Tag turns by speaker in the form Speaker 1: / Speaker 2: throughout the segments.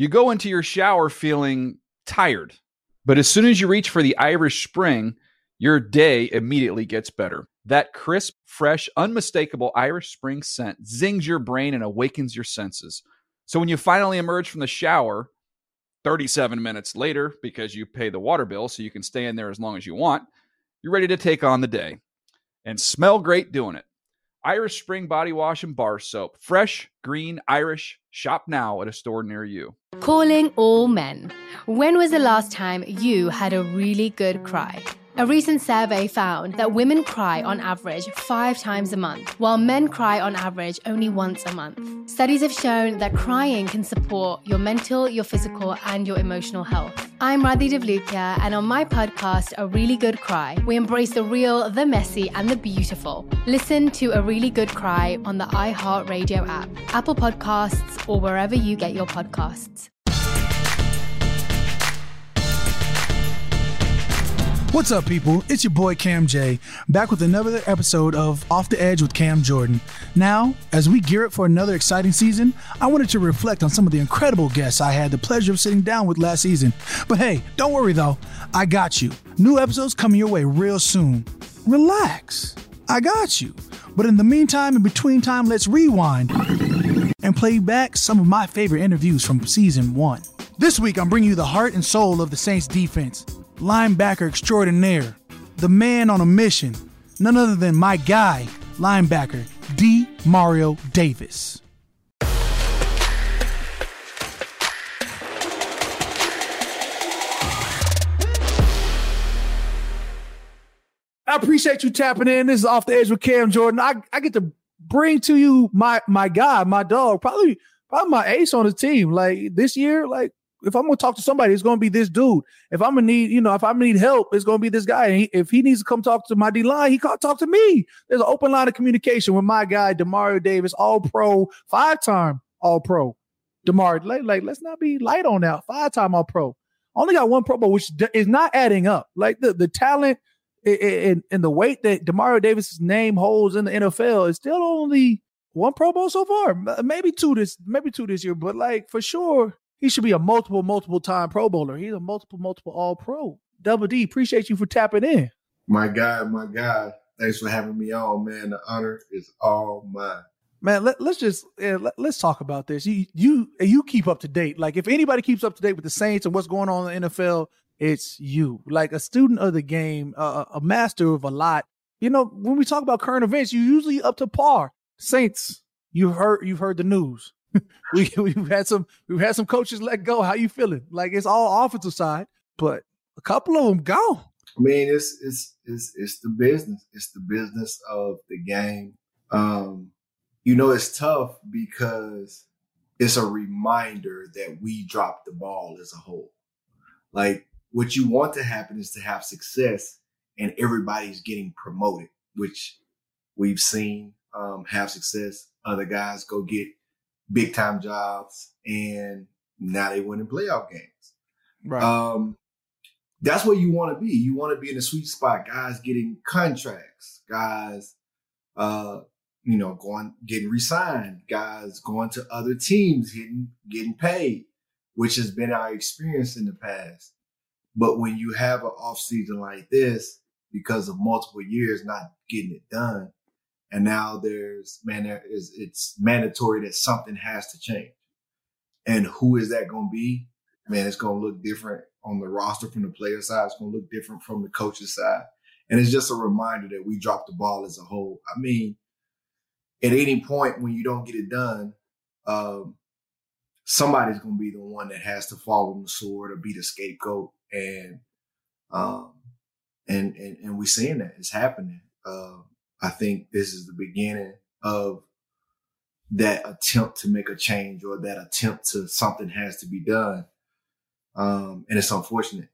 Speaker 1: You go into your shower feeling tired, but as soon as you reach for the Irish Spring, your day immediately gets better. That crisp, fresh, unmistakable Irish Spring scent zings your brain and awakens your senses. So when you finally emerge from the shower 37 minutes later, because you pay the water bill so you can stay in there as long as you want, you're ready to take on the day and smell great doing it. Irish Spring Body Wash and Bar Soap. Fresh, green, Irish. Shop now at a store near you.
Speaker 2: Calling all men. When was the last time you had a really good cry? A recent survey found that women cry on average 5 times a month, while men cry on average only once a month. Studies have shown that crying can support your mental, your physical, and your emotional health. I'm Radhi Devlukia, and on my podcast, A Really Good Cry, we embrace the real, the messy, and the beautiful. Listen to A Really Good Cry on the iHeartRadio app, Apple Podcasts, or wherever you get your podcasts.
Speaker 3: What's up, people? It's your boy Cam J, back with another episode of Off the Edge with Cam Jordan. Now, as we gear up for another exciting season, I wanted to reflect on some of the incredible guests I had the pleasure of sitting down with last season. But hey, don't worry though, I got you. New episodes coming your way real soon. Relax, I got you. But in the meantime, in between time, let's rewind and play back some of my favorite interviews from season 1. This week, I'm bringing you the heart and soul of the Saints defense. Linebacker extraordinaire, the man on a mission, none other than my guy, linebacker Demario Davis. I appreciate you tapping in. This is Off the Edge with Cam Jordan. I get to bring to you my guy, my dog, probably my ace on the team. Like this year, like, if I'm going to talk to somebody, it's going to be this dude. If I'm going to need, if I'm going to need help, it's going to be this guy. And if he needs to come talk to my D-line, he can't talk to me. There's an open line of communication with my guy, Demario Davis, all-pro, 5-time all-pro. Demario, like, let's not be light on that. 5-time all-pro. Only got 1 Pro Bowl, which is not adding up. Like, the talent and the weight that Demario Davis' name holds in the NFL is still only 1 Pro Bowl so far. Maybe two this year, but, like, for sure, he should be a multiple time Pro Bowler. He's a multiple All-Pro. Double D, appreciate you for tapping in.
Speaker 4: My guy. Thanks for having me on, man. The honor is all mine.
Speaker 3: Man, let's talk about this. You keep up to date. Like, if anybody keeps up to date with the Saints and what's going on in the NFL, it's you. Like a student of the game, a master of a lot. When we talk about current events, you're usually up to par. Saints, you've heard the news. We've had some coaches let go. How you feeling? Like, it's all offensive side, but a couple of them gone.
Speaker 4: I mean, it's the business. It's the business of the game. It's tough because it's a reminder that we dropped the ball as a whole. Like, what you want to happen is to have success and everybody's getting promoted, which we've seen have success. Other guys go get big time jobs, and now they win in playoff games.
Speaker 3: Right.
Speaker 4: That's where you want to be. You want to be in a sweet spot. Guys getting contracts. Guys, getting re-signed. Guys going to other teams, getting paid, which has been our experience in the past. But when you have an off season like this, because of multiple years not getting it done, and now it's mandatory that something has to change. And who is that going to be? Man, it's going to look different on the roster from the player side. It's going to look different from the coach's side. And it's just a reminder that we dropped the ball as a whole. I mean, at any point when you don't get it done, somebody's going to be the one that has to fall on the sword or be the scapegoat. And we're seeing that. It's happening. I think this is the beginning of that attempt to make a change, or that attempt to something has to be done. And it's unfortunate,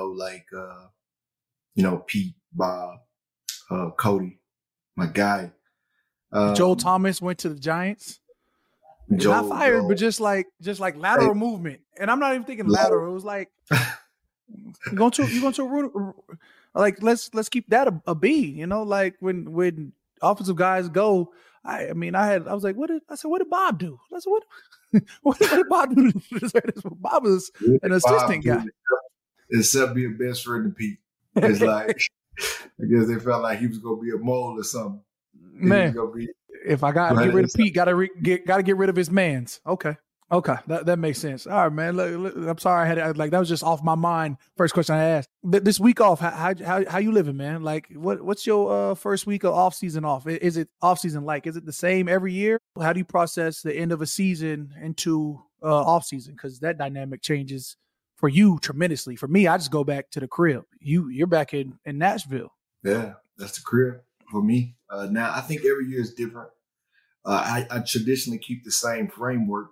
Speaker 4: Pete, Bob, Cody, my guy.
Speaker 3: Joel Thomas went to the Giants. Not fired, but just like lateral movement. And I'm not even thinking lateral. It was like you're going to a root. Like, let's keep that a B, like when offensive guys go, I was like, what did Bob do? I said, What did Bob do to deserve this? Bob was an assistant guy.
Speaker 4: Except being best friend to Pete. It's like, I guess they felt like he was going to be a mole or something.
Speaker 3: Man, if I got to get rid of Pete, got to get rid of his mans. Okay, that makes sense. All right, man. Look, I'm sorry, that was just off my mind. First question I asked. This week off, how you living, man? Like, what's your first week of off season off? Is it off season like? Is it the same every year? How do you process the end of a season into off season? Because that dynamic changes for you tremendously. For me, I just go back to the crib. You're back in Nashville.
Speaker 4: Yeah, that's the crib for me. Now, I think every year is different. I traditionally keep the same framework,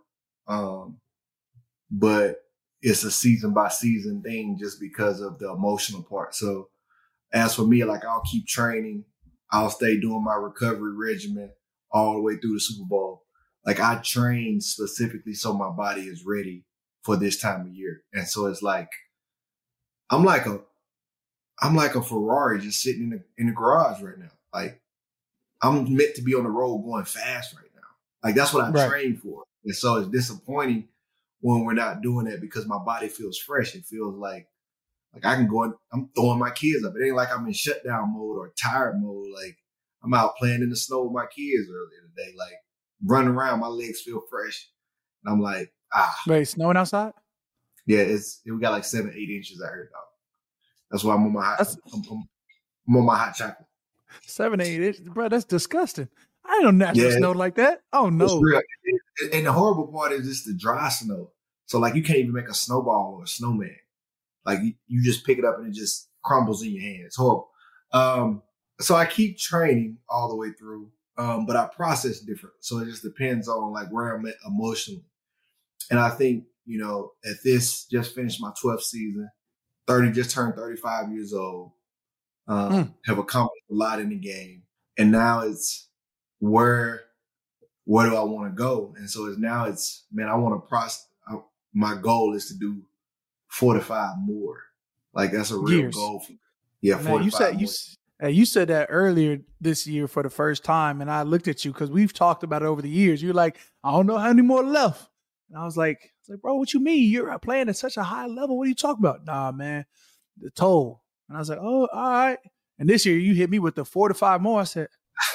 Speaker 4: but it's a season by season thing just because of the emotional part. So as for me, like I'll keep training. I'll stay doing my recovery regimen all the way through the Super Bowl. Like I train specifically so my body is ready for this time of year. And so it's like, I'm like a Ferrari just sitting in the garage right now. Like I'm meant to be on the road going fast right now. Like that's what I train for. And so it's disappointing when we're not doing that because my body feels fresh. It feels like I can go and I'm throwing my kids up. It ain't like I'm in shutdown mode or tired mode. Like I'm out playing in the snow with my kids earlier today. Like running around, my legs feel fresh. And I'm like,
Speaker 3: Wait, snowing outside?
Speaker 4: Yeah, we got like 7-8 inches out here, dog. That's why I'm on my hot chocolate.
Speaker 3: 7-8 inches, bro. That's disgusting. I ain't know natural snow like that. Oh no!
Speaker 4: It's real. And the horrible part is just the dry snow. So like you can't even make a snowball or a snowman. Like you just pick it up and it just crumbles in your hand. It's horrible. So I keep training all the way through, but I process different. So it just depends on like where I'm at emotionally. And I think, at this, just finished my 12th season, just turned 35 years old, have accomplished a lot in the game. And now it's where do I want to go? And so I want to my goal is to do 4 to 5 more. Like that's a real goal for me. Yeah, man, 4 to 5 more.
Speaker 3: You said that earlier this year for the first time, and I looked at you because we've talked about it over the years. You're like, I don't know how many more left. And I was like, bro, what you mean? You're playing at such a high level. What are you talking about? Nah, man, the toll. And I was like, oh, all right. And this year you hit me with the 4 to 5 more. I said,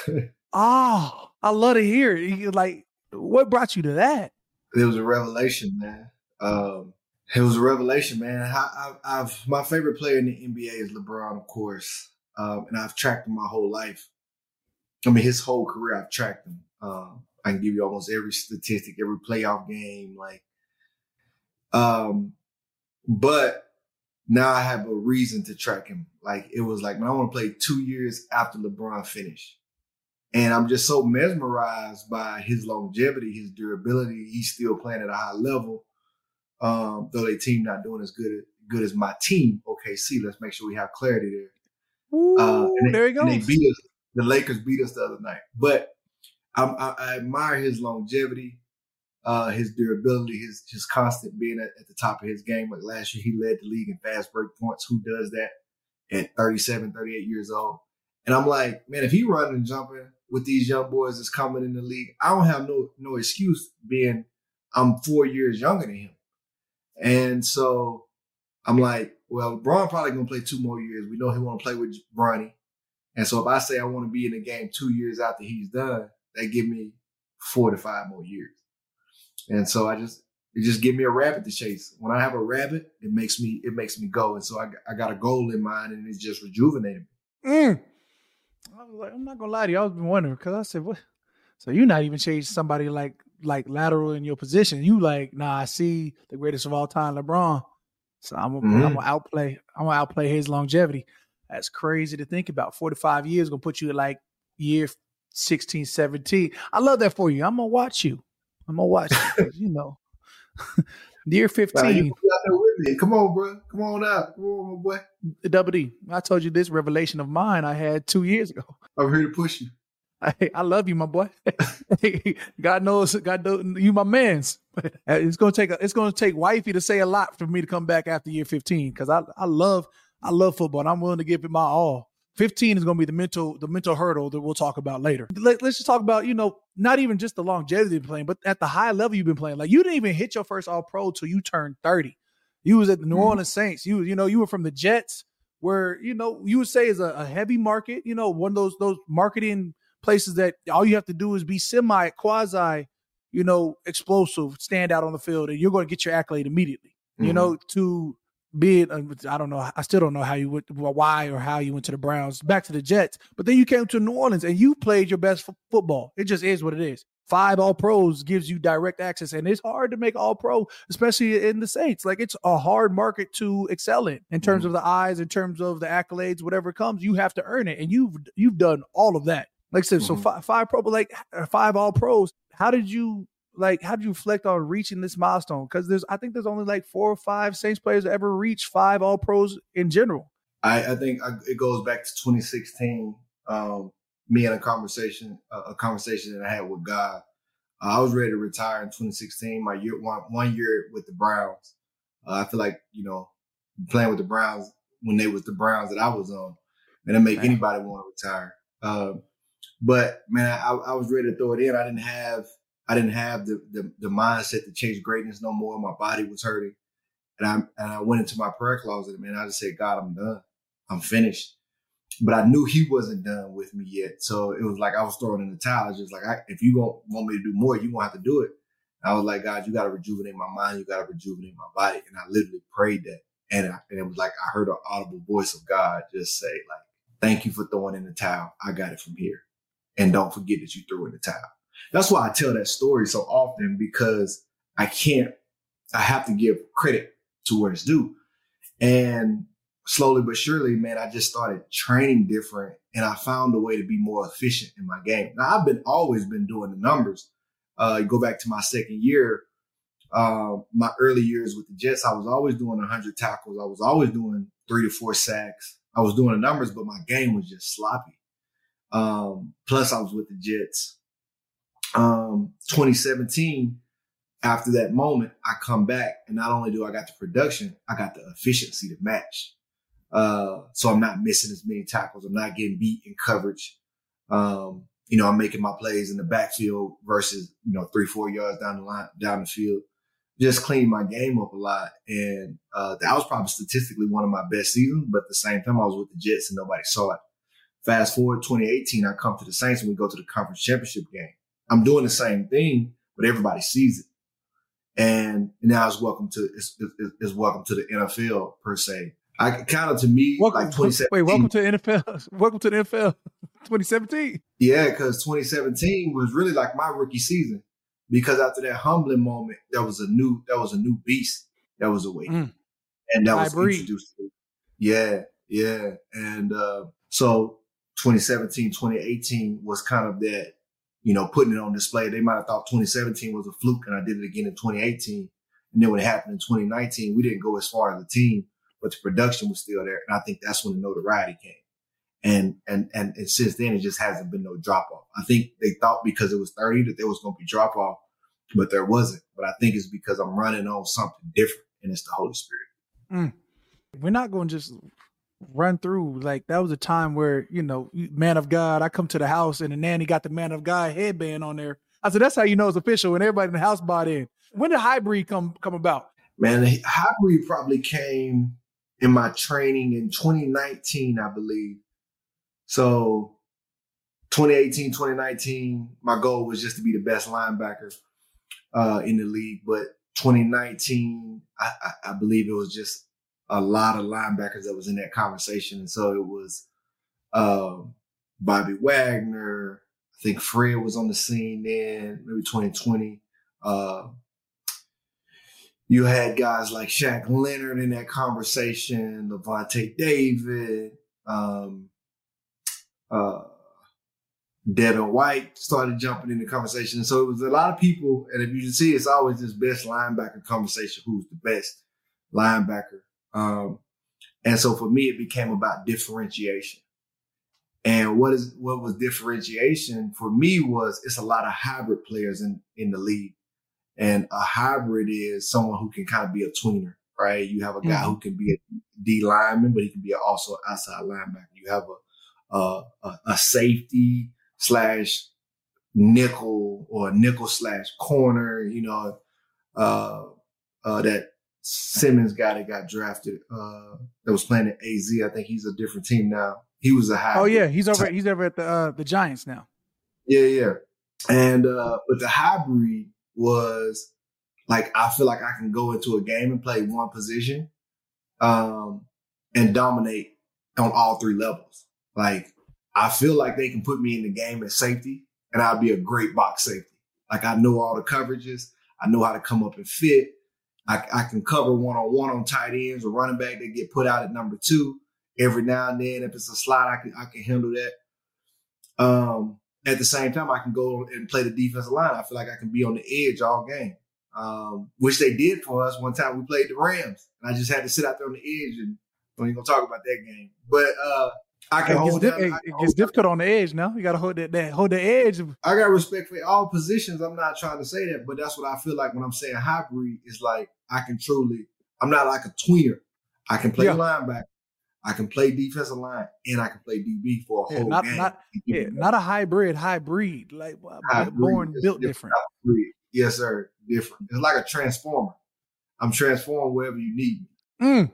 Speaker 3: I love to hear it. Like, what brought you to that?
Speaker 4: It was a revelation, man. It was a revelation, man. My favorite player in the NBA is LeBron, of course. And I've tracked him my whole life. I mean, his whole career, I've tracked him. I can give you almost every statistic, every playoff game, but now I have a reason to track him. Like it was like, man, I want to play 2 years after LeBron finished. And I'm just so mesmerized by his longevity, his durability. He's still playing at a high level. Though their team not doing as good as my team, OKC. Let's make sure we have clarity there.
Speaker 3: Ooh, there he goes.
Speaker 4: And they beat us. The Lakers beat us the other night. But I admire his longevity, his durability, his constant being at the top of his game. Like last year, he led the league in fast break points. Who does that at 37, 38 years old? And I'm like, man, if he running and jumping with these young boys that's coming in the league, I don't have no excuse being I'm 4 years younger than him. And so I'm like, well, LeBron probably going to play 2 more years. We know he want to play with Bronny. And so if I say I want to be in the game 2 years after he's done, they give me 4 to 5 more years. And so it just give me a rabbit to chase. When I have a rabbit, it makes me go. And so I got a goal in mind and it's just rejuvenating me.
Speaker 3: I was like, I'm not going to lie to you. I was wondering because I said, what? So you're not even chasing somebody like lateral in your position. You like, nah, I see the greatest of all time, LeBron. So I'm gonna outplay his longevity. That's crazy to think about. 4 to 5 years gonna put you at like year 16, 17. I love that for you. I'm gonna watch you. Year 15.
Speaker 4: Come on, bro. Come on out. Come on, my boy.
Speaker 3: Double D. I told you this revelation of mine I had 2 years ago.
Speaker 4: I'm here to push you.
Speaker 3: I love you, my boy. God knows you my mans. It's gonna take wifey to say a lot for me to come back after year 15 because I love football and I'm willing to give it my all. 15 is going to be the mental hurdle that we'll talk about later. Let's just talk about, not even just the longevity of playing, but at the high level you've been playing. Like, you didn't even hit your first All-Pro till you turned 30. You was at the New Orleans Saints. You were from the Jets, where, you would say is a heavy market, one of those marketing places that all you have to do is be quasi, explosive, stand out on the field, and you're going to get your accolade immediately. To be it, I don't know. I still don't know why or how you went to the Browns, back to the Jets. But then you came to New Orleans and you played your best football. It just is what it is. 5 All-Pros gives you direct access, and it's hard to make All-Pro, especially in the Saints. Like, it's a hard market to excel in terms of the eyes, in terms of the accolades, whatever comes, you have to earn it, and you've done all of that. Like I said, so 5 All-Pros. How did you reflect on reaching this milestone? Because I think there's only like 4 or 5 Saints players that ever reach 5 All-Pros in general.
Speaker 4: I think it goes back to 2016. Me and a conversation that I had with God. I was ready to retire in 2016. My one year with the Browns. I feel like, playing with the Browns when they was the Browns that I was on, and it make anybody want to retire. But man, I was ready to throw it in. I didn't have the mindset to chase greatness no more. My body was hurting, and I went into my prayer closet, man. I just said, God, I'm done. I'm finished. But I knew he wasn't done with me yet. So it was like I was throwing in the towel. It's just like, if you want me to do more, you're going to have to do it. And I was like, God, you got to rejuvenate my mind. You got to rejuvenate my body. And I literally prayed that. And it was like I heard an audible voice of God just say, like, thank you for throwing in the towel. I got it from here. And don't forget that you threw in the towel. That's why I tell that story so often, because I have to give credit to where it's due. And slowly but surely, man, I just started training different, and I found a way to be more efficient in my game. Now, I've always been doing the numbers. You go back to my second year, my early years with the Jets, I was always doing 100 tackles. I was always doing 3 to 4 sacks. I was doing the numbers, but my game was just sloppy. Plus, I was with the Jets. 2017, after that moment, I come back, and not only do I got the production, I got the efficiency to match. So I'm not missing as many tackles. I'm not getting beat in coverage. I'm making my plays in the backfield versus, 3-4 yards down the field. Just cleaned my game up a lot. And that was probably statistically one of my best seasons. But at the same time, I was with the Jets and nobody saw it. Fast forward 2018, I come to the Saints and we go to the conference championship game. I'm doing the same thing, but everybody sees it. And now it's welcome to the NFL per se. To me, like 2017.
Speaker 3: Wait, welcome to the NFL. Welcome to the NFL 2017.
Speaker 4: Yeah, because 2017 was really like my rookie season. Because after that humbling moment, there was a new beast that was awakened. And that was introduced to me. Yeah. And so 2017, 2018 was kind of that, putting it on display. They might have thought 2017 was a fluke, and I did it again in 2018. And then when it happened in 2019, we didn't go as far as a team, but the production was still there. And I think that's when the notoriety came. And since then, it just hasn't been no drop off. I think they thought because it was 30 that there was going to be drop off, but there wasn't. But I think it's because I'm running on something different, and it's the Holy Spirit.
Speaker 3: We're not going to just run through. Like, that was a time where, man of God, I come to the house and the nanny got the man of God headband on there. I said, that's how you know it's official, when everybody in the house bought in. When did Hybrid come about? Man,
Speaker 4: the Hybrid probably came in my training in 2019, I believe. So 2018, 2019, my goal was just to be the best linebacker in the league. But 2019, I believe it was just a lot of linebackers that was in that conversation. And so it was Bobby Wagner. I think Fred was on the scene then, maybe 2020. You had guys like Shaq Leonard in that conversation, Levante David, Devin White started jumping in the conversation. And so it was a lot of people. And if you see, it's always this best linebacker conversation. Who's the best linebacker? And so for me, it became about differentiation. And what was differentiation for me was it's a lot of hybrid players in the league. And a hybrid is someone who can kind of be a tweener, right? You have a guy who can be a D lineman, but he can be also an outside linebacker. You have a safety slash nickel or nickel slash corner, that Simmons guy that got drafted, that was playing at AZ. I think he's a different team now. He was a hybrid.
Speaker 3: Oh yeah, he's over at the Giants now.
Speaker 4: Yeah. And but the hybrid was like, I feel like I can go into a game and play one position and dominate on all three levels. Like, I feel like they can put me in the game at safety and I'll be a great box safety. Like, I know all the coverages. I know how to come up and fit. I can cover one-on-one on tight ends or running back that get put out at number 2 every now and then. If it's a slot, I can handle that. At the same time, I can go and play the defensive line. I feel like I can be on the edge all game, which they did for us one time. We played the Rams, and I just had to sit out there on the edge, and we ain't gonna talk about that game. But I can hold down.
Speaker 3: It gets difficult on the edge now. You got to hold the edge.
Speaker 4: I got respect for all positions. I'm not trying to say that, but that's what I feel like when I'm saying hybrid is like I'm not like a tweener. I can play linebacker. I can play defensive line, and I can play DB for a whole game.
Speaker 3: Not a hybrid. Like built different.
Speaker 4: Hybrid. Yes, sir. Different. It's like a transformer. I'm transformed wherever you need me.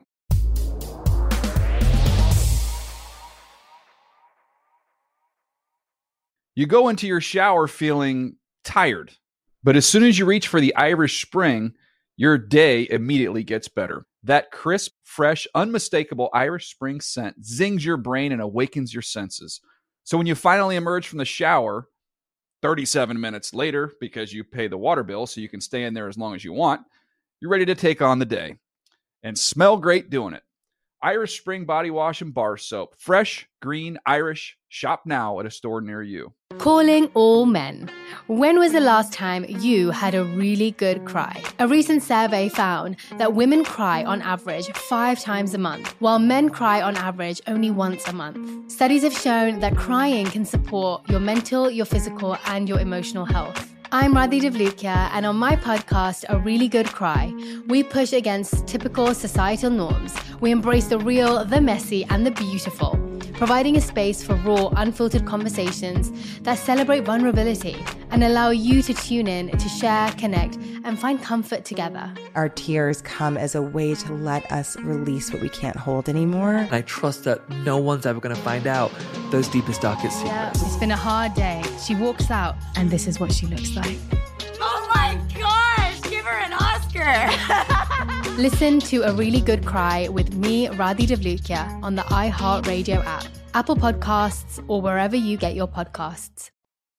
Speaker 1: You go into your shower feeling tired, but as soon as you reach for the Irish Spring, your day immediately gets better. That crisp, fresh, unmistakable Irish Spring scent zings your brain and awakens your senses. So when you finally emerge from the shower, 37 minutes later, because you pay the water bill so you can stay in there as long as you want, you're ready to take on the day and smell great doing it. Irish Spring Body Wash and Bar Soap. Fresh, green, Irish. Shop now at a store near you.
Speaker 2: Calling all men. When was the last time you had a really good cry? A recent survey found that women cry on average 5 times a month, while men cry on average only once a month. Studies have shown that crying can support your mental, your physical, and your emotional health. I'm Radhi Devlukia, and on my podcast, A Really Good Cry, we push against typical societal norms. We embrace the real, the messy, and the beautiful, providing a space for raw, unfiltered conversations that celebrate vulnerability and allow you to tune in to share, connect, and find comfort together.
Speaker 5: Our tears come as a way to let us release what we can't hold anymore.
Speaker 6: And I trust that no one's ever going to find out those deepest, darkest secrets.
Speaker 2: Yeah, it's been a hard day. She walks out, and this is what she looks like.
Speaker 7: Oh my gosh, give her an Oscar.
Speaker 2: Listen to A Really Good Cry with me, Radhi Devlukia, on the iHeartRadio app, Apple Podcasts, or wherever you get your podcasts.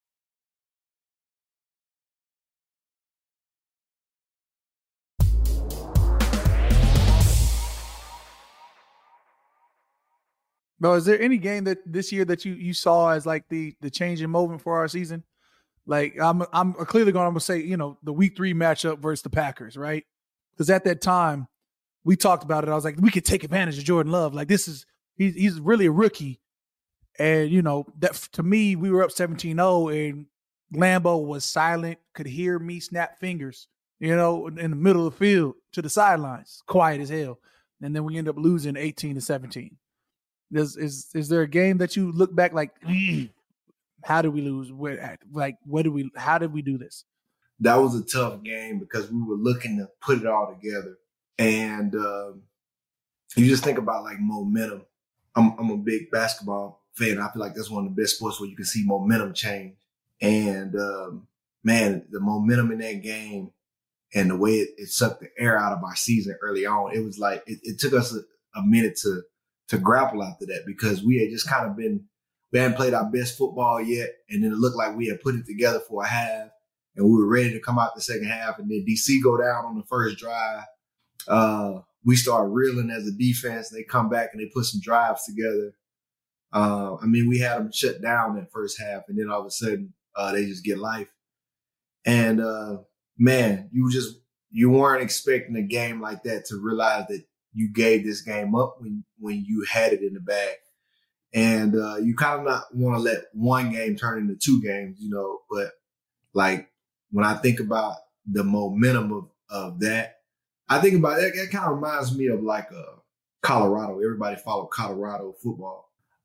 Speaker 3: Bro, is there any game that this year that you saw as like the changing moment for our season? Like I'm clearly going to say, the week 3 matchup versus the Packers, right? Because at that time we talked about it. I was like, we could take advantage of Jordan Love. Like he's really a rookie. And that to me, we were up 17-0 and Lambeau was silent, could hear me snap fingers, in the middle of the field to the sidelines, quiet as hell. And then we end up losing 18-17. Is there a game that you look back like, how did we lose? How did we do this?
Speaker 4: That was a tough game because we were looking to put it all together. And you just think about like momentum. I'm a big basketball fan. I feel like that's one of the best sports where you can see momentum change. And man, the momentum in that game and the way it sucked the air out of our season early on, it was like it took us a minute to grapple after that because we had just kind of we hadn't played our best football yet. And then it looked like we had put it together for a half and we were ready to come out the second half. And then DC go down on the first drive. We start reeling as a defense. They come back and they put some drives together. We had them shut down that first half and then all of a sudden they just get life. And man, you weren't expecting a game like that to realize that you gave this game up when you had it in the bag. And you kind of not want to let one game turn into 2 games, but like when I think about the momentum of that, I think about it kind of reminds me of like Colorado. Everybody followed Colorado football.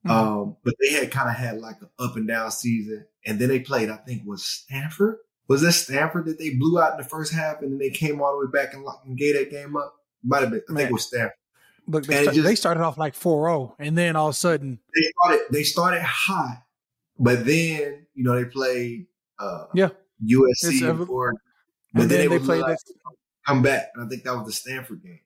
Speaker 4: But they had kind of had like an up and down season. And then they played, I think, was Stanford. Was that Stanford that they blew out in the first half and then they came all the way back and gave that game up? Might have been. I think it was Stanford.
Speaker 3: Look, they started off like 4-0, and then all of a sudden
Speaker 4: they started hot, but then they played USC and Oregon, but then they played come back, and I think that was the Stanford game.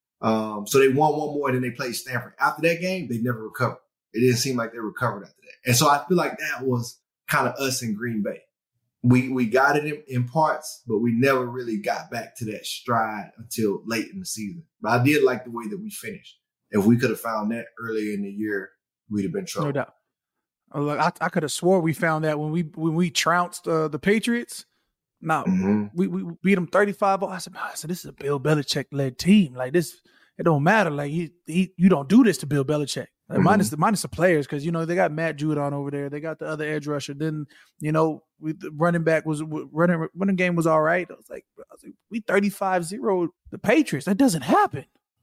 Speaker 4: So they won one more, and then they played Stanford. After that game, they never recovered. It didn't seem like they recovered after that, and so I feel like that was kind of us in Green Bay. We got it in parts, but we never really got back to that stride until late in the season. But I did like the way that we finished. If we could have found that earlier in the year, we'd have been trouble.
Speaker 3: No doubt. Look, I could have swore we found that when we trounced the Patriots. No, we beat them 35. I said, this is a Bill Belichick led team. Like this, it don't matter. Like you don't do this to Bill Belichick. Like, minus the players, because they got Matt Judon over there. They got the other edge rusher. Then the running back was running game was all right. I was like we 35-0 the Patriots. That doesn't happen.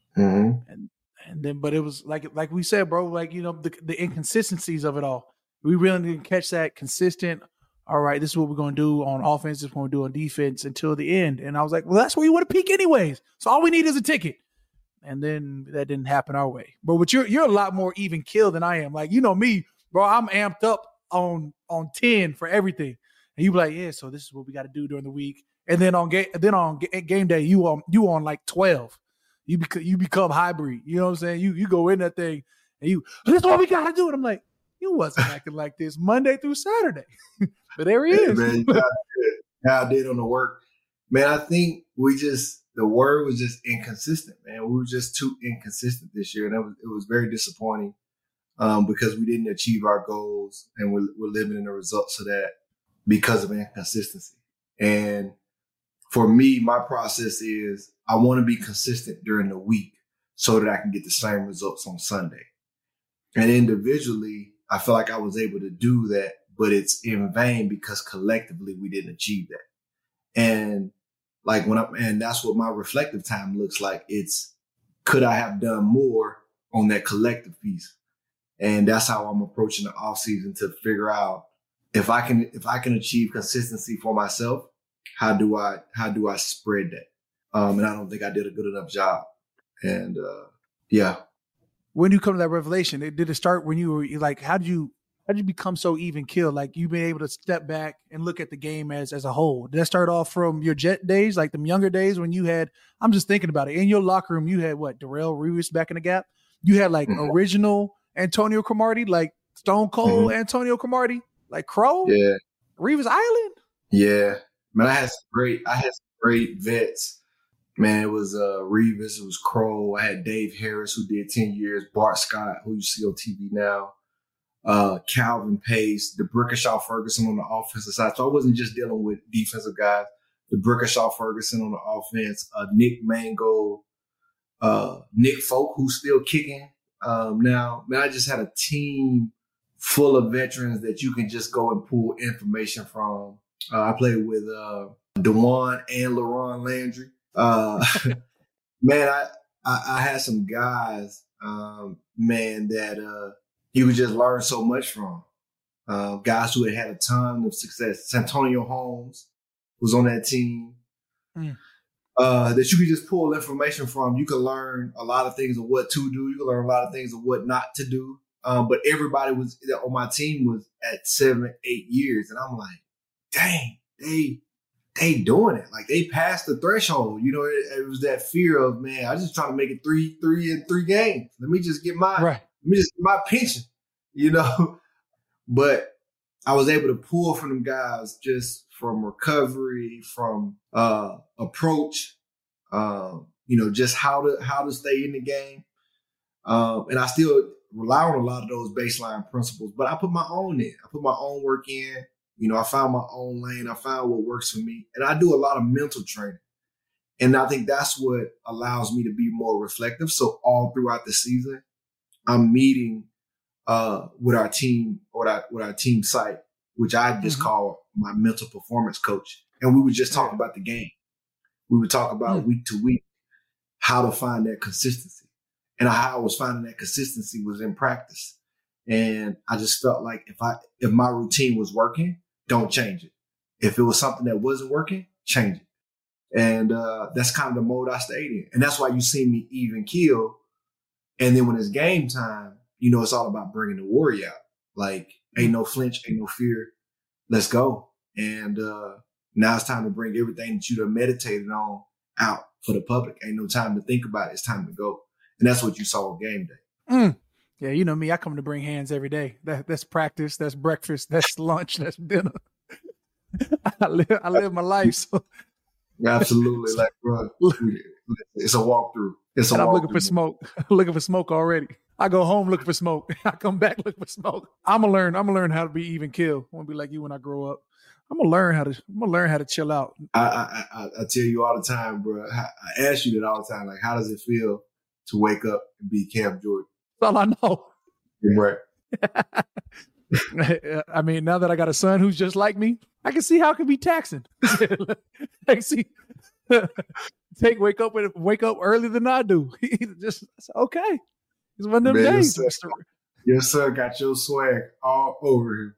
Speaker 3: And then, but it was like we said, bro. Like the inconsistencies of it all. We really didn't catch that consistent. All right, this is what we're gonna do on offense. This is what we're gonna do on defense until the end. And I was like, well, that's where you want to peak anyways. So all we need is a ticket. And then that didn't happen our way. But you're a lot more even keel than I am. Like, me, bro, I'm amped up on 10 for everything. And you be like, yeah, so this is what we got to do during the week. And then on game day, you on like 12. You become hybrid. You know what I'm saying? You go in that thing and this is what we got to do. And I'm like, you wasn't acting like this Monday through Saturday. But there he is.
Speaker 4: Man, I did on the work. Man, I think the word was just inconsistent, man. We were just too inconsistent this year. And it was very disappointing because we didn't achieve our goals and we're living in the results of that because of inconsistency. And for me, my process is I want to be consistent during the week so that I can get the same results on Sunday. And individually, I feel like I was able to do that, but it's in vain because collectively we didn't achieve that. And and that's what my reflective time looks like. It's, could I have done more on that collective piece? And that's how I'm approaching the off season, to figure out if I can achieve consistency for myself, how do I spread that? And I don't think I did a good enough job. And
Speaker 3: when you come to that revelation, did it start when you were like, how did you become so even keel? Like you've been able to step back and look at the game as a whole. Did that start off from your Jet days, like them younger days when you had, I'm just thinking about it, in your locker room, you had what, Darrelle Revis back in the gap? You had like original Antonio Cromartie, like Stone Cold Antonio Cromartie, like Crow?
Speaker 4: Yeah.
Speaker 3: Revis Island?
Speaker 4: Yeah. Man, I had some great vets. Man, it was Revis, it was Crow. I had Dave Harris, who did 10 years, Bart Scott, who you see on TV now. Calvin Pace, DeBrickashaw Ferguson on the offensive side. So I wasn't just dealing with defensive guys. DeBrickashaw Ferguson on the offense, Nick Mangold, Nick Folk, who's still kicking now. Man, I just had a team full of veterans that you can just go and pull information from. I played with DeJuan and LaRon Landry. Man, I had some guys, that you could just learn so much from. Guys who had a ton of success. Santonio Holmes was on that team. That you could just pull information from. You can learn a lot of things of what to do. You can learn a lot of things of what not to do. But everybody was on my team was at 7-8 years. And I'm like, dang, they doing it. Like they passed the threshold. It was that fear of, man, I just trying to make it three in 3 games. Let me just get my pension, But I was able to pull from them guys just from recovery, from approach, just how to stay in the game. And I still rely on a lot of those baseline principles, but I put my own in. I put my own work in. I found my own lane. I found what works for me. And I do a lot of mental training. And I think that's what allows me to be more reflective. So all throughout the season, I'm meeting with our team or with our team site, which I just call my mental performance coach. And we would just talk about the game. We would talk about week to week how to find that consistency. And how I was finding that consistency was in practice. And I just felt like if my routine was working, don't change it. If it was something that wasn't working, change it. And that's kind of the mode I stayed in. And that's why you see me even kill. And then when it's game time, it's all about bringing the warrior out. Like, ain't no flinch, ain't no fear. Let's go. And now it's time to bring everything that you done meditated on out for the public. Ain't no time to think about it. It's time to go. And that's what you saw on game day.
Speaker 3: Yeah, you know me. I come to bring hands every day. That's practice. That's breakfast. That's lunch. That's dinner. I live my life. So.
Speaker 4: Absolutely. Like, bro, it's a walkthrough.
Speaker 3: I'm looking for smoke. Looking for smoke already. I go home looking for smoke. I come back looking for smoke. I'm gonna learn how to be even kill. I want to be like you when I grow up. I'm gonna learn how to chill out.
Speaker 4: I tell you all the time, bro. I ask you that all the time. Like, how does it feel to wake up and be Cam Jordan?
Speaker 3: That's all I know.
Speaker 4: Right.
Speaker 3: I mean, now that I got a son who's just like me, I can see how it can be taxing. I see. Wake up earlier than I do. Just okay. It's one of them days.
Speaker 4: Your son got your swag all over him.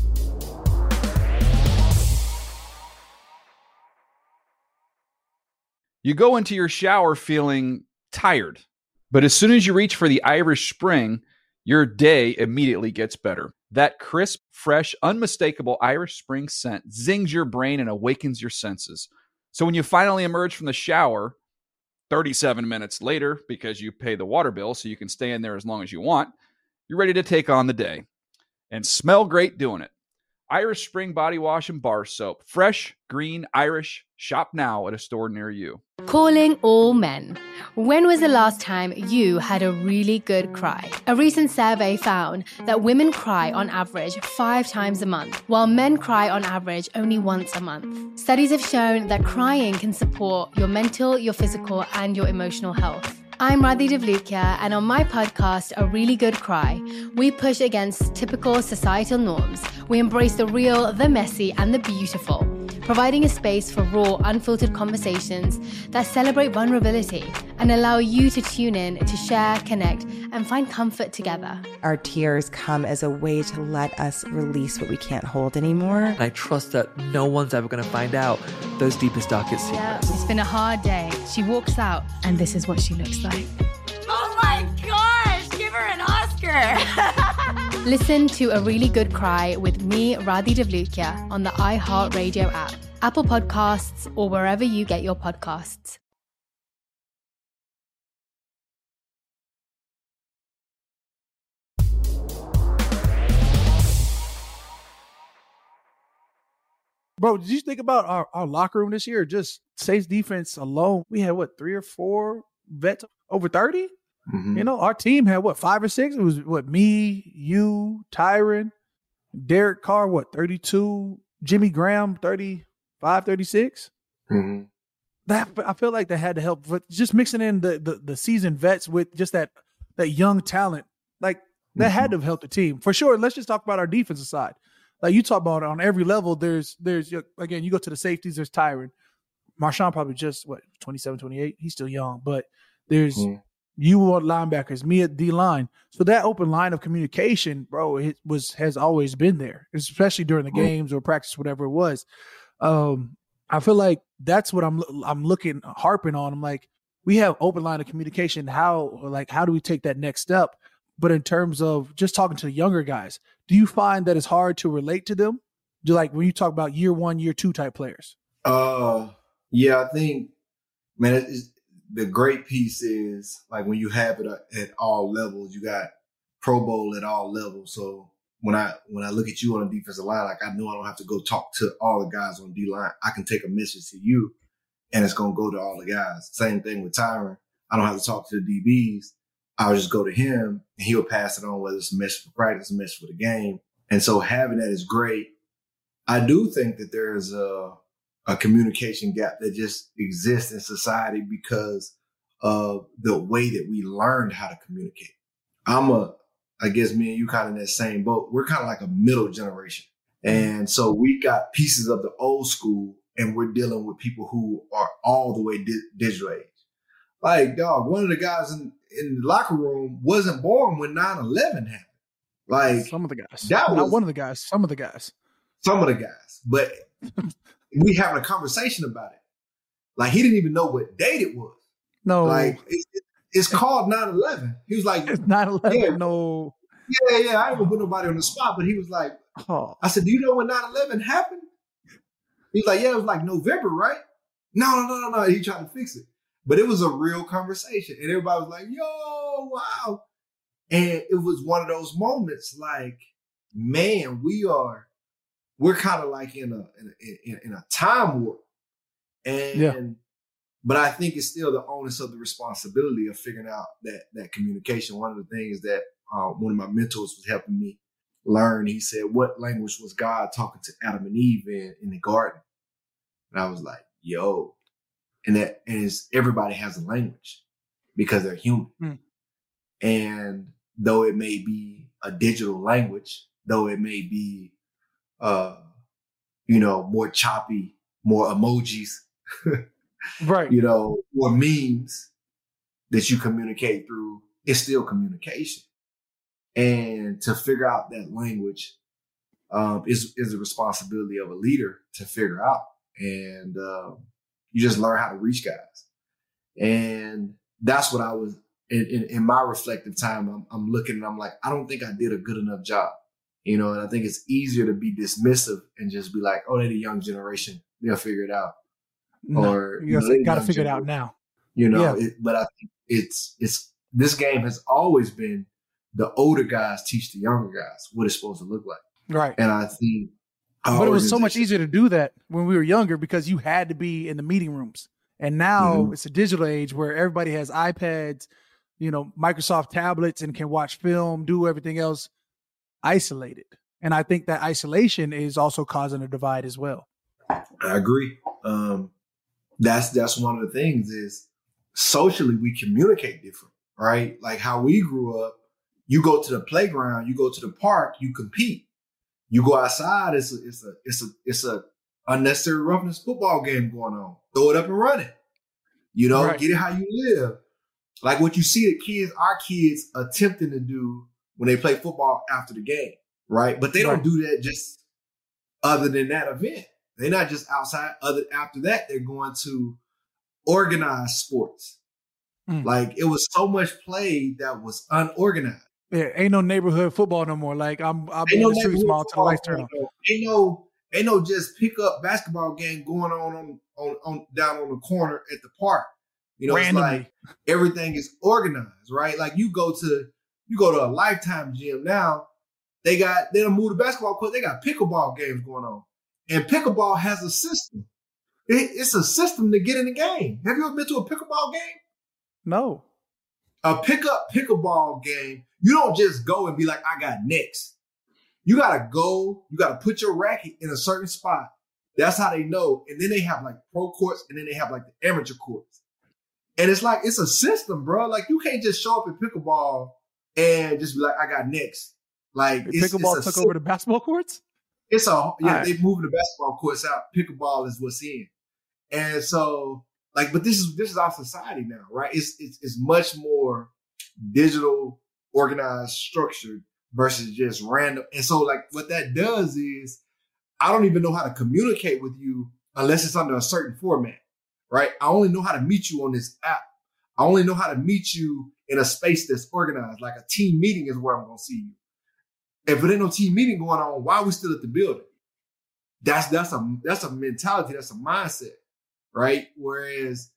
Speaker 1: You go into your shower feeling tired, but as soon as you reach for the Irish Spring, your day immediately gets better. That crisp, fresh, unmistakable Irish Spring scent zings your brain and awakens your senses. So when you finally emerge from the shower, 37 minutes later, because you pay the water bill so you can stay in there as long as you want, you're ready to take on the day and smell great doing it. Irish Spring Body Wash and Bar Soap. Fresh, green, Irish. Shop now at a store near you.
Speaker 2: Calling all men. When was the last time you had a really good cry? A recent survey found that women cry on average 5 times a month, while men cry on average only once a month. Studies have shown that crying can support your mental, your physical, and your emotional health. I'm Radhi Devlukia, and on my podcast, A Really Good Cry, we push against typical societal norms. We embrace the real, the messy, and the beautiful, providing a space for raw, unfiltered conversations that celebrate vulnerability and allow you to tune in to share, connect, and find comfort together.
Speaker 5: Our tears come as a way to let us release what we can't hold anymore.
Speaker 6: And I trust that no one's ever going to find out those deepest, darkest secrets.
Speaker 2: It's been a hard day. She walks out, and this is what she looks like.
Speaker 7: Oh my gosh, give her an Oscar.
Speaker 2: Listen to A Really Good Cry with me, Radhi Devlukia, on the iHeartRadio app, Apple Podcasts, or wherever you get your podcasts.
Speaker 3: Bro, did you think about our locker room this year? Just Saints defense alone. We had 3 or 4 vets over 30? Mm-hmm. Our team had 5 or 6? It was me, you, Tyron, Derek Carr, 32, Jimmy Graham, 35, 36.
Speaker 4: Mm-hmm.
Speaker 3: That I feel like that had to help. But just mixing in the seasoned vets with just that young talent, like that had to have helped the team. For sure. Let's just talk about our defensive side. Like you talk about on every level, there's again, you go to the safeties, there's Tyron. Marshawn probably just 27, 28. He's still young, but there's you at linebackers, me at D-line. So that open line of communication, bro, has always been there, especially during the games or practice, whatever it was. I feel like that's what I'm harping on. I'm like, we have open line of communication. How do we take that next step? But in terms of just talking to the younger guys, do you find that it's hard to relate to them? Do like when you talk about year 1, year 2 type players?
Speaker 4: Yeah, I think, man, the great piece is like when you have it at all levels, you got Pro Bowl at all levels. So when I look at you on the defensive line, like I know I don't have to go talk to all the guys on D line. I can take a message to you and it's going to go to all the guys. Same thing with Tyron. I don't have to talk to the DBs. I'll just go to him and he'll pass it on, whether it's a message for practice, a message for the game. And so having that is great. I do think that there's a communication gap that just exists in society because of the way that we learned how to communicate. I guess me and you kind of in that same boat. We're kind of like a middle generation. And so we got pieces of the old school and we're dealing with people who are all the way digital age. Like, dog, one of the guys in the locker room wasn't born when 9/11 happened. Like
Speaker 3: some of the guys,
Speaker 4: that
Speaker 3: not
Speaker 4: was
Speaker 3: one of the guys. Some of the guys.
Speaker 4: some of the guys, but we having a conversation about it. Like he didn't even know what date it was.
Speaker 3: No,
Speaker 4: Like it's called 9/11. He was like,
Speaker 3: it's 9/11.
Speaker 4: Yeah.
Speaker 3: No.
Speaker 4: yeah. I didn't put nobody on the spot, but he was like,
Speaker 3: Oh,
Speaker 4: I said, do you know when 9/11 happened? He's like, yeah, it was like November, right? No. He tried to fix it. But it was a real conversation. And everybody was like, yo, wow. And it was one of those moments like, man, we're kind of like in a time warp. And but I think it's still the onus of the responsibility of figuring out that communication. One of the things that one of my mentors was helping me learn, he said, what language was God talking to Adam and Eve in the garden? And I was like, yo. And everybody has a language because they're human. And though it may be a digital language, though it may be, more choppy, more emojis,
Speaker 3: right.
Speaker 4: or memes that you communicate through, it's still communication. And to figure out that language is the responsibility of a leader to figure out. And you just learn how to reach guys. And that's what I was in my reflective time. I'm looking and I'm like, I don't think I did a good enough job. And I think it's easier to be dismissive and just be like, oh, they're the young generation. They'll figure it out.
Speaker 3: No,
Speaker 4: Or
Speaker 3: you got to figure it out now.
Speaker 4: But I think it's this game has always been the older guys teach the younger guys what it's supposed to look like.
Speaker 3: Right.
Speaker 4: And I think,
Speaker 3: but it was so much easier to do that when we were younger because you had to be in the meeting rooms. And now it's a digital age where everybody has iPads, Microsoft tablets, and can watch film, do everything else isolated. And I think that isolation is also causing a divide as well.
Speaker 4: I agree. That's one of the things is socially we communicate different, right? Like how we grew up, you go to the playground, you go to the park, you compete. You go outside, it's a unnecessary roughness football game going on. Throw it up and run it.
Speaker 3: Right.
Speaker 4: Get it how you live. Like what you see our kids attempting to do when they play football after the game, right? But they don't do that just other than that event. They're not just outside. After that, they're going to organized sports. Like it was so much play that was unorganized.
Speaker 3: Yeah, ain't no neighborhood football no more. Like I'll be in the street small till the lights turn on.
Speaker 4: Ain't no just pick up basketball game going on down on the corner at the park. It's like everything is organized, right? Like you go to a Lifetime gym now, they don't move the basketball court, they got pickleball games going on. And pickleball has a system. It's a system to get in the game. Have you ever been to a pickleball game?
Speaker 3: No.
Speaker 4: A pickleball game, you don't just go and be like, I got next. You got to go, you got to put your racket in a certain spot. That's how they know. And then they have like pro courts and then they have like the amateur courts. And it's like, it's a system, bro. Like you can't just show up at pickleball and just be like, I got next. Like
Speaker 3: pickleball took over the basketball courts?
Speaker 4: They've moved the basketball courts out. Pickleball is what's in. And so like, but this is our society now, right? It's much more digital, organized, structured versus just random. And so like what that does is I don't even know how to communicate with you unless it's under a certain format, right? I only know how to meet you on this app. I only know how to meet you in a space that's organized. Like a team meeting is where I'm going to see you. If there ain't no team meeting going on, why are we still at the building? That's a mentality. That's a mindset, right? Whereas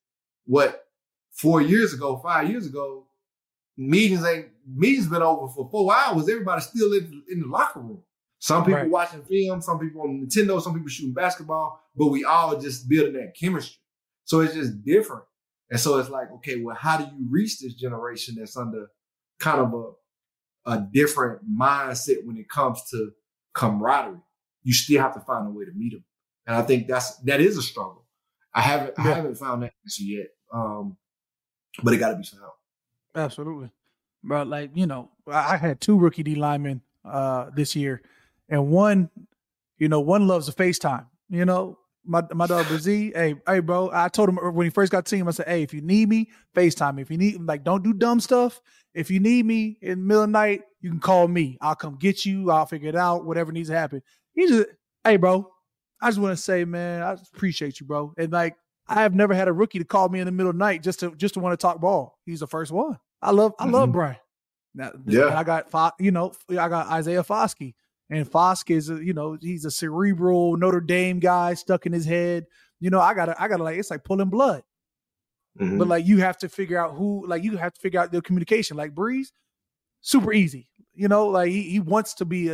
Speaker 4: 5 years ago, meetings been over for 4 hours. Everybody's still in the locker room. Some people watching film, some people on Nintendo, some people shooting basketball, but we all just building that chemistry. So it's just different. And so it's like, okay, well, how do you reach this generation that's under kind of a different mindset when it comes to camaraderie? You still have to find a way to meet them. And I think that is a struggle. I haven't found that answer yet. But it got to be found.
Speaker 3: Absolutely. But like, I had 2 rookie D linemen this year, and one loves a FaceTime, my dog Brazil. Hey, bro. I told him when he first got to the team, I said, hey, if you need me, FaceTime me. If you need, like, don't do dumb stuff. If you need me in the middle of the night, you can call me. I'll come get you. I'll figure it out. Whatever needs to happen. He just, hey, bro. I just want to say, man, I appreciate you, bro. And like, I have never had a rookie to call me in the middle of the night just to want to talk ball. He's the first one. I love Brian. Now, I got Isaiah Foskey. And Fosk is, he's a cerebral Notre Dame guy stuck in his head. I gotta like, it's like pulling blood. Mm-hmm. But like, you have to figure out the communication. Like Breeze, super easy. Like he wants to be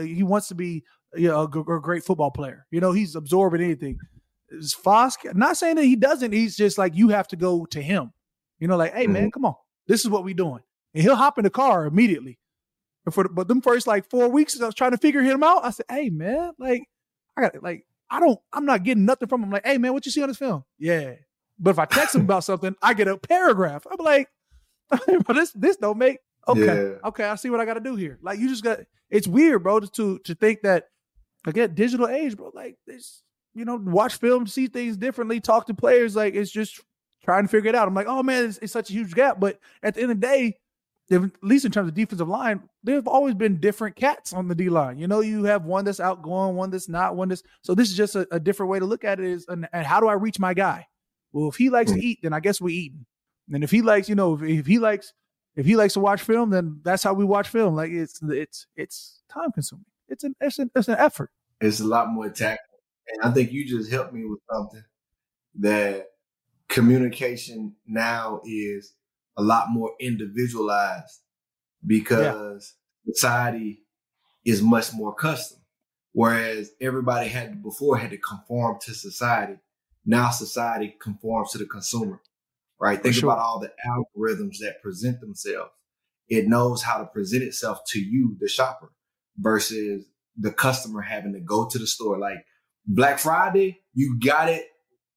Speaker 3: a great football player. He's absorbing anything. Is Fosk, not saying that he doesn't. He's just like, you have to go to him. Like, hey, man, come on. This is what we doing. And he'll hop in the car immediately. But them first like 4 weeks, I was trying to figure him out. I said, hey, man, like, I'm not getting nothing from him. Like, hey, man, what you see on this film? Yeah. But if I text him about something, I get a paragraph. I'm like, this don't make, okay, I see what I got to do here. Like, you just got, it's weird, bro, to think that, again, digital age, bro, like this, watch film, see things differently, talk to players. Like, it's just trying to figure it out. I'm like, oh, man, it's such a huge gap. But at the end of the day, at least in terms of defensive line, there have always been different cats on the D line. You have one that's outgoing, one that's not, so this is just a different way to look at it and how do I reach my guy? Well, if he likes to eat, then I guess we're eating. And if he likes, if he likes to watch film, then that's how we watch film. Like it's time consuming. It's an effort.
Speaker 4: It's a lot more tactical. And I think you just helped me with something that communication now is a lot more individualized because society is much more custom. Whereas everybody before had to conform to society. Now society conforms to the consumer, right? Think about all the algorithms that present themselves. It knows how to present itself to you, the shopper, versus the customer having to go to the store. Like Black Friday, you got it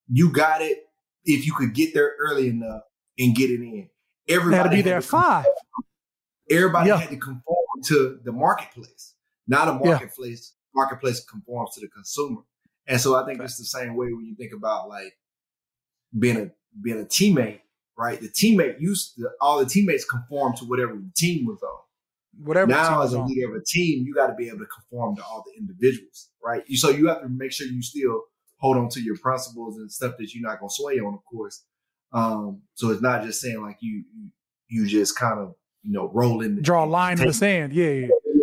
Speaker 4: if you could get there early enough and get it in. Everybody
Speaker 3: had to be there at 5.
Speaker 4: Everybody had to conform to the marketplace. Now the marketplace conforms to the consumer. And so I think it's the same way when you think about like being a teammate, right? All the teammates conform to whatever the team was on. Now as a leader of a team, you got to be able to conform to all the individuals, right? So you have to make sure you still hold on to your principles and stuff that you're not going to sway on, of course. So it's not just saying like you just kind of, roll in.
Speaker 3: Draw a line in the sand. Yeah.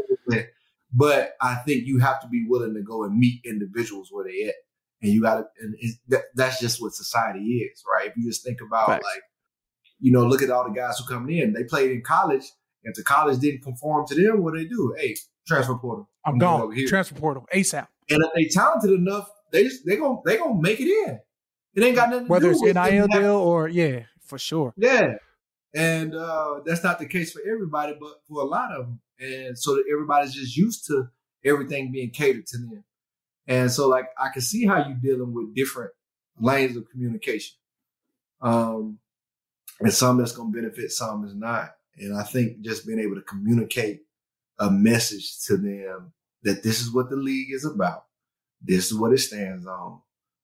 Speaker 4: But I think you have to be willing to go and meet individuals where they at. And you got to, that's just what society is, right? If you just think about like, look at all the guys who coming in, they played in college. If the college didn't conform to them, what do they do? Hey, transfer portal.
Speaker 3: I'm gone. Over here. Transfer portal ASAP.
Speaker 4: And if they talented enough, they gonna make it in. It ain't got nothing
Speaker 3: whether
Speaker 4: to do
Speaker 3: it's NIL deal or for sure.
Speaker 4: Yeah. And that's not the case for everybody, but for a lot of them. And so that everybody's just used to everything being catered to them. And so like I can see how you're dealing with different lanes of communication. And some that's gonna benefit, some is not. And I think just being able to communicate a message to them that this is what the league is about. This is what it stands on.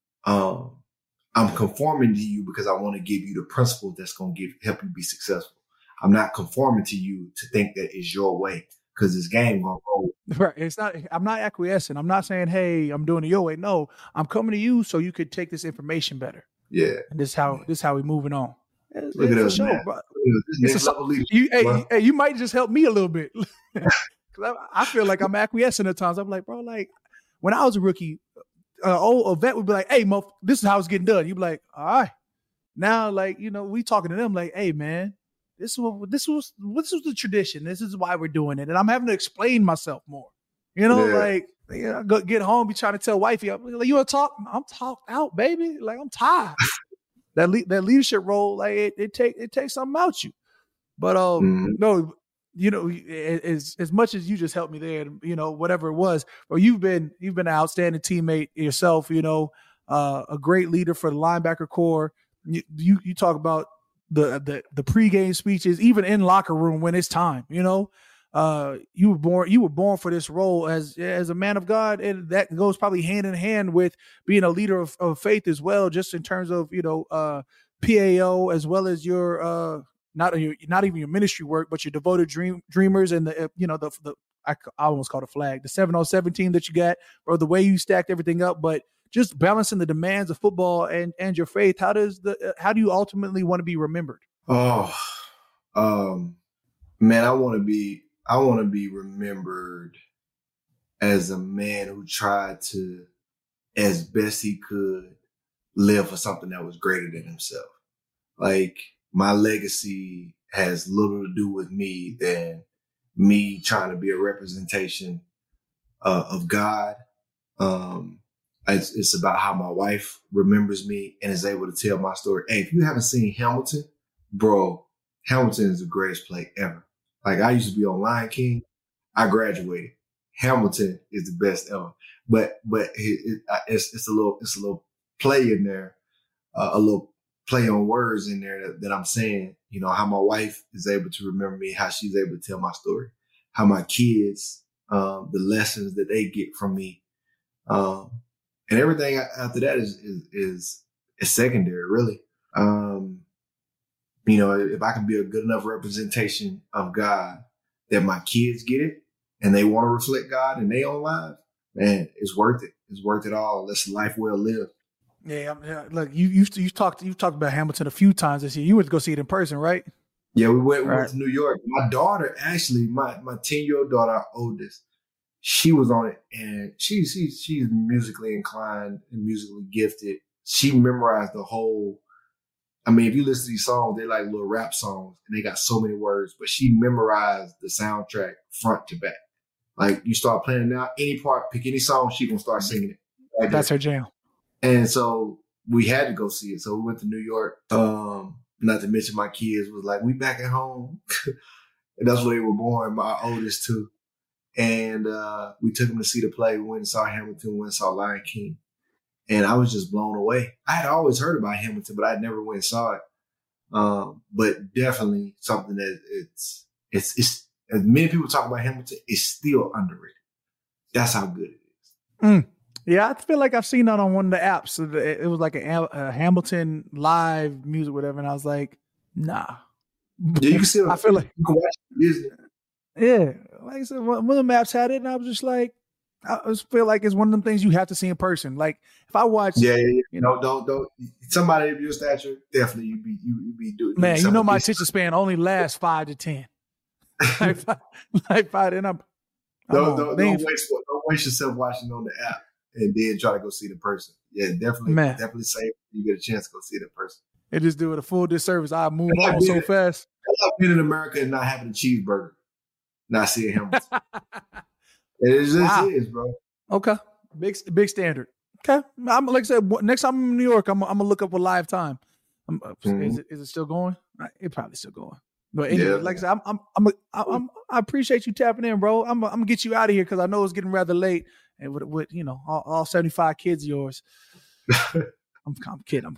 Speaker 4: I'm conforming to you because I want to give you the principle that's going to help you be successful. I'm not conforming to you to think that it's your way because this game going to roll.
Speaker 3: Right. I'm not acquiescing. I'm not saying, hey, I'm doing it your way. No, I'm coming to you so you could take this information better.
Speaker 4: Yeah.
Speaker 3: And this is how we're moving on.
Speaker 4: Look at us, man.
Speaker 3: You might just help me a little bit. Cause I feel like I'm acquiescing at times. I'm like, bro, like when I was a rookie, a vet would be like, hey, Mo, this is how it's getting done. You'd be like, all right. Now, like, we talking to them like, hey, man, this was the tradition. This is why we're doing it. And I'm having to explain myself more. Like, I get home, be trying to tell wifey, like, you want to talk? I'm talked out, baby. Like, I'm tired. that leadership role, like, it takes something out you. But no, as much as you just helped me there, whatever it was, or you've been an outstanding teammate yourself, a great leader for the linebacker core. You talk about the pregame speeches, even in locker room when it's time, you were born for this role as a man of God, and that goes probably hand in hand with being a leader of faith as well, just in terms of PAO, as well as your not even your ministry work, but your devoted dreamers and the I almost called it flag, the 7-on-7 team that you got, bro. The way you stacked everything up, but just balancing the demands of football and your faith. How do you ultimately want to be remembered?
Speaker 4: Oh, man, I want to be remembered as a man who tried to, as best he could, live for something that was greater than himself. Like, my legacy has little to do with me than me trying to be a representation of God. It's about how my wife remembers me and is able to tell my story. Hey, if you haven't seen Hamilton, bro, Hamilton is the greatest play ever. Like, I used to be on Lion King. I graduated. Hamilton is the best ever. But it's a little play in there, a little play on words in there that I'm saying, how my wife is able to remember me, how she's able to tell my story, how my kids, the lessons that they get from me. And everything after that is secondary, really. If I can be a good enough representation of God that my kids get it and they want to reflect God in their own lives, man, it's worth it. It's worth it all. That's a life well lived.
Speaker 3: Yeah, look, you've talked about Hamilton a few times this year. You went to go see it in person, right?
Speaker 4: Yeah, we went to New York. My daughter, actually, my 10-year-old daughter, our oldest, she was on it, and she's musically inclined and musically gifted. She memorized the whole. I mean, if you listen to these songs, they're like little rap songs, and they got so many words. But she memorized the soundtrack front to back. Like, you start playing it now, any part, pick any song, she gonna start singing it. Like
Speaker 3: that's her jam.
Speaker 4: And so we had to go see it. So we went to New York. Not to mention my kids was like, we back at home. And that's where they were born, my oldest too. And we took them to see the play. We went and saw Hamilton, went and saw Lion King. And I was just blown away. I had always heard about Hamilton, but I never went and saw it. But definitely something that it's as many people talk about Hamilton, it's still underrated. That's how good it is.
Speaker 3: Yeah, I feel like I've seen that on one of the apps. It was like a Hamilton live music, whatever, and I was like, nah.
Speaker 4: Yeah, you can see.
Speaker 3: I feel like
Speaker 4: you can watch it.
Speaker 3: Yeah, like I said, one of the maps had it, and I was just like, I just feel like it's one of them things you have to see in person. Like if I watch,
Speaker 4: don't somebody of your stature, definitely you be doing.
Speaker 3: Man, my attention span only lasts 5 to 10. like 5, and
Speaker 4: don't waste yourself watching on the app and then try to go see the person. Yeah, definitely say you get a chance to go see the person.
Speaker 3: It just do it a full disservice. I move on so fast.
Speaker 4: I love being in America and not having a cheeseburger, not seeing Hamilton. It is, bro.
Speaker 3: Okay, big standard. Okay, I'm like I said, next time I'm in New York, I'm gonna look up a live time. Is it still going? It's probably still going. But anyway, like I said, I appreciate you tapping in, bro. I'm gonna get you out of here because I know it's getting rather late, and with all 75 kids of yours. I'm kidding.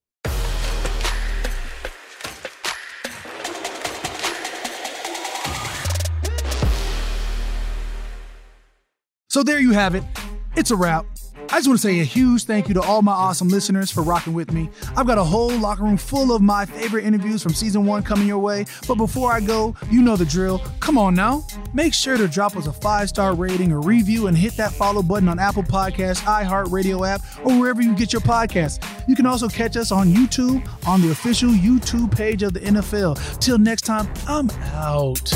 Speaker 3: So there you have it. It's a wrap. I just want to say a huge thank you to all my awesome listeners for rocking with me. I've got a whole locker room full of my favorite interviews from season 1 coming your way. But before I go, you know the drill. Come on now. Make sure to drop us a 5-star rating or review and hit that follow button on Apple Podcasts, iHeartRadio app, or wherever you get your podcasts. You can also catch us on YouTube on the official YouTube page of the NFL. Till next time, I'm out.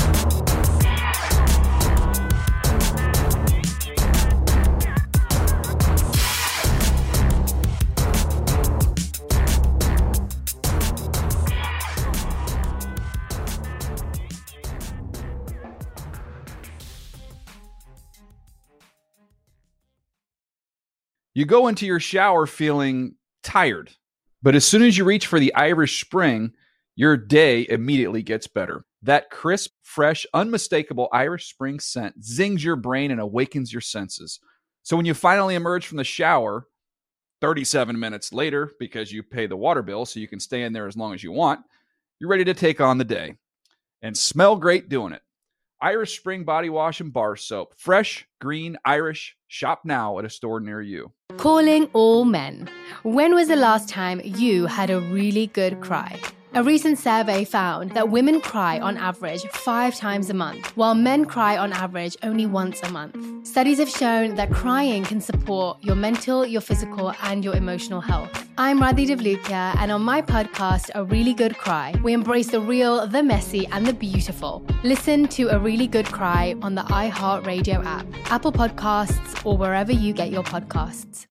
Speaker 1: You go into your shower feeling tired, but as soon as you reach for the Irish Spring, your day immediately gets better. That crisp, fresh, unmistakable Irish Spring scent zings your brain and awakens your senses. So when you finally emerge from the shower, 37 minutes later, because you pay the water bill so you can stay in there as long as you want, you're ready to take on the day and smell great doing it. Irish Spring Body Wash and Bar Soap. Fresh, green, Irish. Shop now at a store near you.
Speaker 2: Calling all men. When was the last time you had a really good cry? A recent survey found that women cry on average 5 times a month, while men cry on average only once a month. Studies have shown that crying can support your mental, your physical, and your emotional health. I'm Radhi Devlukia, and on my podcast, A Really Good Cry, we embrace the real, the messy, and the beautiful. Listen to A Really Good Cry on the iHeartRadio app, Apple Podcasts, or wherever you get your podcasts.